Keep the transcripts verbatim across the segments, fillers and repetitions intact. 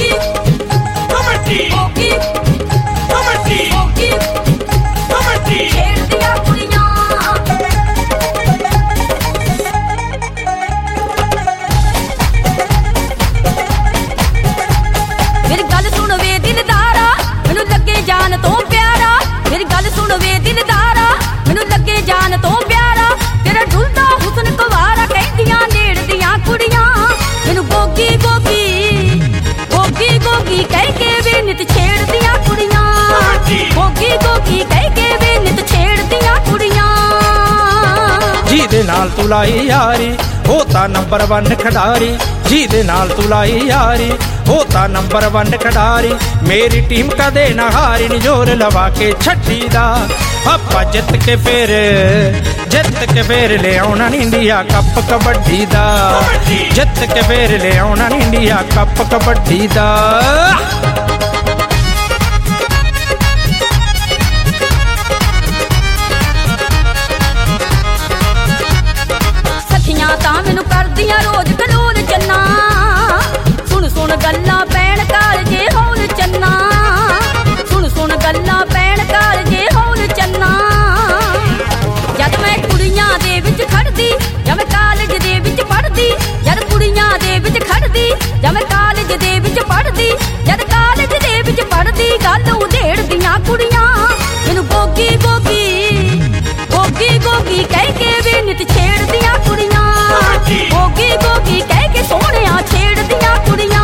ਗੋਗੀ ਕਬੱਡੀ ਗੋਗੀ ਕਬੱਡੀ ਗੋਗੀ ਕਬੱਡੀ ਖੇਡਦੀਆਂ ਕੁੜੀਆਂ ਮੇਰੀ ਗੱਲ ਸੁਣ ਵੇ ਦਿਲਦਾਰਾ ਮੈਨੂੰ ਲੱਗੇ ਜਾਨ ਤੋਂ ਪਿਆਰਾ ਮੇਰੀ ਗੱਲ ਸੁਣ ਵੇ ਦਿਲਦਾਰਾ ਮੈਨੂੰ ਲੱਗੇ ਜਾਨ ਤੋਂ ਪਿਆਰਾ ਤੇਰਾ ਢੁਲਦਾ ਹੁਸਨ ਕੁਵਾਰਾ ਕਹਿੰਦੀਆਂ ਨੇੜ ਦੀਆਂ ਕੁੜੀਆਂ ਮੈਨੂੰ ਗੋਗੀ ਗੋਗੀ ਗੋਗੀ ਗੋਗੀ ਕਹਿ ਕੇ ਵੀ ਨਿਤ ਛੇੜਦੀਆਂ ਕੁੜੀਆਂ ਗੋਗੀ ਗੋਗੀ ਕਹਿ ਕੇ ਵੀ ਨਿਤ ਛੇੜਦੀਆਂ ਕੁੜੀਆਂ ਜਿਹਦੇ ਨਾਲ ਤੂੰ ਲਾਈ ਯਾਰੀ ਉਹ ਤਾਂ ਨੰਬਰ ਵਨ ਖਿਡਾਰੀ ਜਿਹਦੇ ਨਾਲ ਤੂੰ ਲਾਈ ਯਾਰੀ ਉਹ ਤਾਂ ਨੰਬਰ ਵਨ ਖਿਡਾਰੀ ਮੇਰੀ ਟੀਮ ਕਦੇ ਨਾ ਹਾਰੀ ਨੀ ਜ਼ੋਰ ਲਵਾ ਕੇ ਛੱਡੀ ਦਾ ਆਪਾਂ ਜਿੱਤ ਕੇ ਫੇਰ ਜਿੱਤ ਕੇ ਫੇਰ ਲਿਆਉਣਾ ਨੀ ਇੰਡੀਆ ਕੱਪ ਕਬੱਡੀ ਦਾ ਜਿੱਤ ਕੇ ਫੇਰ ਲਿਆਉਣਾ ਨੀ ਇੰਡੀਆ ਕੱਪ ਕਬੱਡੀ ਦਾ ਸਖੀਆਂ ਤਾਂ ਮੈਨੂੰ ਕਰਦੀਆਂ ਰੋਜ਼ ਕਲੋਲ ਚੰਨਾ ਸੁਣ ਸੁਣ ਗੱਲਾਂ ਪੈਣ ਕਾਲਜੇ ਹੌਲ ਚੰਨਾ ਸੁਣ ਸੁਣ ਗੱਲਾਂ ਪੈਣ ਕਾਲਜੇ ਹੌਲ ਚੰਨਾ ਜਦ ਮੈਂ ਕੁੜੀਆਂ ਦੇ ਵਿੱਚ ਖੜਦੀ ਜਾਂ ਮੈਂ ਕਾਲਜ ਦੇ ਵਿੱਚ ਪੜ੍ਹਦੀ ਜਦ ਕੁੜੀਆਂ ਦੇ ਵਿੱਚ ਖੜਦੀ ਜਾਂ ਮੈਂ ਕਾਲਜ ਦੇ ਵਿੱਚ ਪੜ੍ਹਦੀ ਜਦ ਕਾਲਜ ਦੇ ਵਿੱਚ ਪੜ੍ਹਦੀ ਗੱਲ ਉਧੇੜਦੀਆਂ ਕੁੜੀਆਂ ਮੈਨੂੰ ਗੋਗੀ ਗੋਗੀ ਗੋਗੀ ਗੋਗੀ ਕਹਿ ਕੇ ਵੀ ਨਿਤ ਛੇੜਦੀਆਂ ਕੁੜੀਆਂ ਗੋਗੀ ਗੋਗੀ ਕਹਿ ਕੇ ਸੋਹਣਿਆ ਛੇੜਦੀਆਂ ਕੁੜੀਆਂ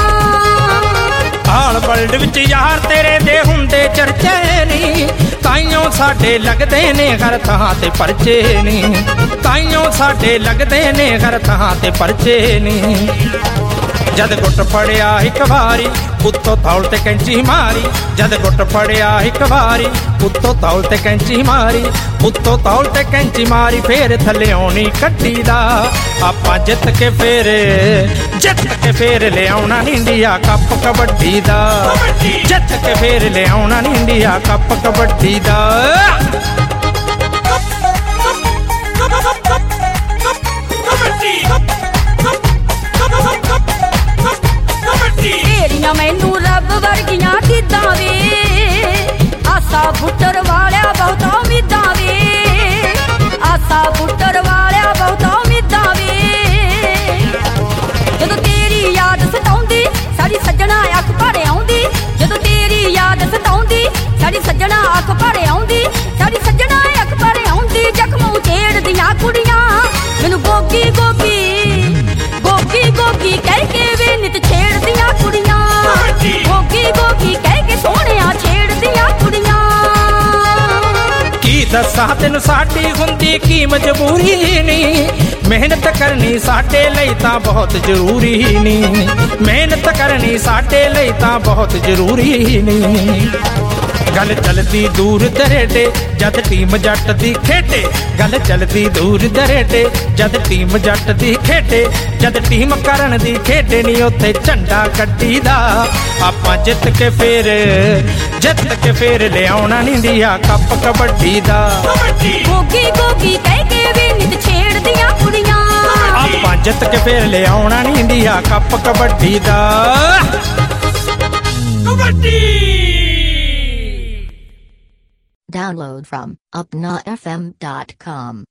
ਆਲ ਵਰਲਡ ਵਿੱਚ ਯਾਰ ਤੇਰੇ ਦੇ ਹੁੰਦੇ ਚਰਚੇ ਨੀ ਤਾਈਓ ਸਾਡੇ ਲੱਗਦੇ ਨੇ ਹਰ ਥਾਂ ਤੇ ਪਰਚੇ ਨੀ ਤਾਈਓ ਸਾਡੇ ਲੱਗਦੇ ਨੇ ਹਰ ਥਾਂ ਤੇ ਪਰਚੇ ਨੀ ਜਦ ਗੁੱਟ ਫੜਿਆ ਇੱਕ ਵਾਰੀ ਉੱਤੋਂ ਤੌਲ ਤੇ ਕੈਂਚੀ ਮਾਰੀ ਜਦ ਗੁੱਟ ਫੜਿਆ ਇੱਕ ਵਾਰੀ ਉੱਤੋਂ ਤੌਲ ਤੇ ਕੈਂਚੀ ਮਾਰੀ ਉੱਤੋਂ ਤੌਲ ਤੇ ਕੈਂਚੀ ਮਾਰੀ ਫੇਰ ਥੱਲਿਓਂ ਨੀ ਕੱਢੀ ਦਾ ਆਪਾਂ ਜਿੱਤ ਕੇ ਫੇਰ ਜਿੱਤ ਕੇ ਫੇਰ ਲਿਆਉਣਾ ਨੀ ਇੰਡੀਆ ਕੱਪ ਕਬੱਡੀ ਦਾ ਜਿੱਤ ਕੇ ਫੇਰ ਲਿਆਉਣਾ ਨੀ ਇੰਡੀਆ ਕੱਪ ਕਬੱਡੀ ਦਾ ਢੇਰੀਆਂ ਮੈਨੂੰ ਰੱਬ ਵਰਗੀਆਂ ਕਿੱਦਾਂ ਵੇ ਆਸਾ ਬੁੱਟਰ ਵਾਲਿਆ ਬਹੁਤਾ ਉਮੀਦਾਂ ਵੇ ਆਸਾ ਬੁੱਟਰ ਵਾਲਿਆ ਬਹੁਤਾ ਉਮੀਦਾਂ ਵੇ ਜਦੋਂ ਤੇਰੀ ਯਾਦ ਸਤਾਉਂਦੀ ਸਾਡੀ ਸੱਜਣਾ ਅੱਖ ਭਰ ਆਉਂਦੀ ਜਦੋਂ ਤੇਰੀ ਯਾਦ ਸਤਾਉਂਦੀ ਸਾਡੀ ਸੱਜਣਾ ਅੱਖ ਭਰ ਆਉਂਦੀ ਸਾਡੀ ਸੱਜਣਾ ਅੱਖ ਭਰ ਆਉਂਦੀ ਜ਼ਖਮ ਉਛੇੜਦੀਆਂ ਕੁੜੀਆਂ ਮੈਨੂੰ ਗੋਗੀ ਗੋਗੀ ਗੋਗੀ ਗੋਗੀ ਕਹਿ ਕੇ ਵੀ ਨਿਤ ਛੇੜਦੀਆਂ ਕੁੜੀਆਂ ਗੋਗੀ ਗੋਗੀ ਕਹਿ ਕੇ ਸੋਹਣਿਆ ਛੇੜਦੀਆਂ ਕੁੜੀਆਂ ਕੀ ਦੱਸਾਂ ਤੈਨੂੰ ਸਾਡੀ ਹੁੰਦੀ ਕੀ ਮਜਬੂਰੀ ਨੀ ਮਿਹਨਤ ਕਰਨੀ ਸਾਡੇ ਲਈ ਤਾਂ ਬਹੁਤ ਜ਼ਰੂਰੀ ਨੀ ਮਿਹਨਤ ਕਰਨੀ ਸਾਡੇ ਲਈ ਤਾਂ ਬਹੁਤ ਜ਼ਰੂਰੀ ਨੀ ਗੱਲ ਚੱਲਦੀ ਦੂਰ ਦਰੇਡੇ ਜਦ ਟੀਮ ਜੱਟ ਦੀ ਖੇਡੇ ਗੱਲ ਚੱਲਦੀ ਦੂਰ ਦਰੇਡੇ ਜਦ ਟੀਮ ਜੱਟ ਦੀ ਖੇਡੇ ਜਦ ਟੀਮ ਕਰਨ ਦੀ ਖੇਡੇ ਨੀ ਉੱਥੇ ਝੰਡਾ ਕੱਢੀ ਦਾ ਆਪਾਂ ਜਿੱਤ ਕੇ ਫੇਰ ਜਿੱਤ ਕੇ ਫੇਰ ਲਿਆਉਣਾ ਨੀ ਇੰਡੀਆ ਕੱਪ ਕਬੱਡੀ ਦਾ ਗੋਗੀ ਗੋਗੀ ਕਹਿ ਕੇ ਵੀ ਨਿਤ ਛੇੜਦੀਆਂ ਕੁੜੀਆਂ ਆਪਾਂ ਜਿੱਤ ਕੇ ਫੇਰ ਲਿਆਉਣਾ ਨੀ ਇੰਡੀਆ ਕੱਪ ਕਬੱਡੀ ਦਾ kabaddi Download from upna f m dot com.